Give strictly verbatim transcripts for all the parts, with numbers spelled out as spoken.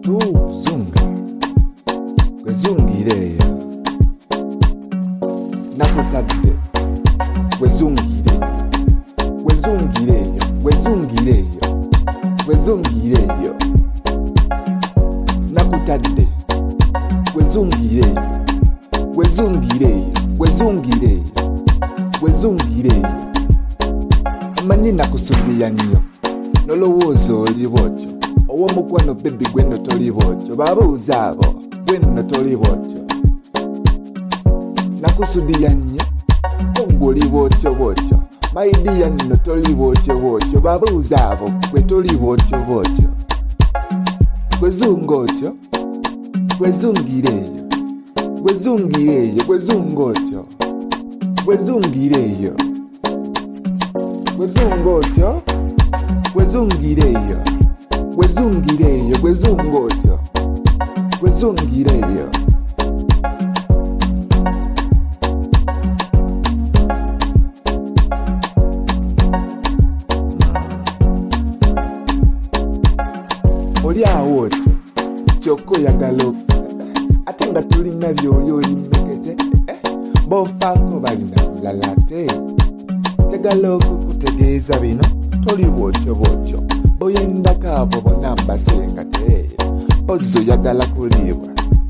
tuzunga gwezungireyo nakutadde gwezungireyo gwezungireyo gwezungireyo gwezungireyo nakutadde gwezungireyo gwezungireyo gwezungireyo gwezungireyo amanyi nakusubiya nnyo nolowooza oli bwotyo owomukwano bebi gweno toli bwotyo babuuza abo gweno toli bwotyo nakusudiya nnyo ogwoli bwotyo bwotyo maidiya nno toli bwotyo bwotyo babuuza abo gwe toli bwotyo bwotyo gwezunga otyo gwezungireyo gwezungireyo gwezunga otyo gwezungireyo gwezunga otyo gwezungireyo gwezungireyo gwezunga otyo gwezungireyo oli awo otyo kyokka oyagala ate nga tulina byoli olimekete bofaako balina bulala ate tegala okukutegeeza bino toli bwotyo bwotyo boyendako abo bonna mbasengate pozzo oyagala kuliibwa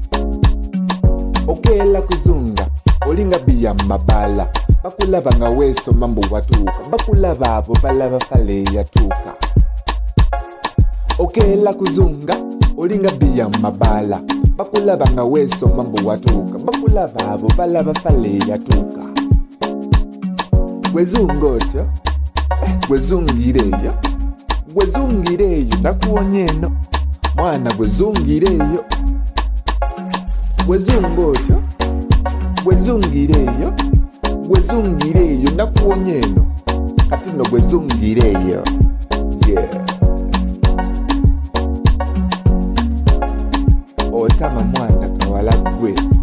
okeera kuzunga olinga biya mabala bakulaba nga weesoma mbu watuuka bakulaba abo balaba fale eyatuuka okeera kuzunga olinga biya mabala bakulaba nga weesoma mbu watuuka bakulaba abo balaba fale eyatuuka gwezunga otyo gwezungireyo gwezungireyo nakuwonya eno mwana gwezungireyo gwezunga otyo gwezungireyo gwezungireyo nakuwonya eno kati no gwezungireyo yeah. Otama mwana kawala gwe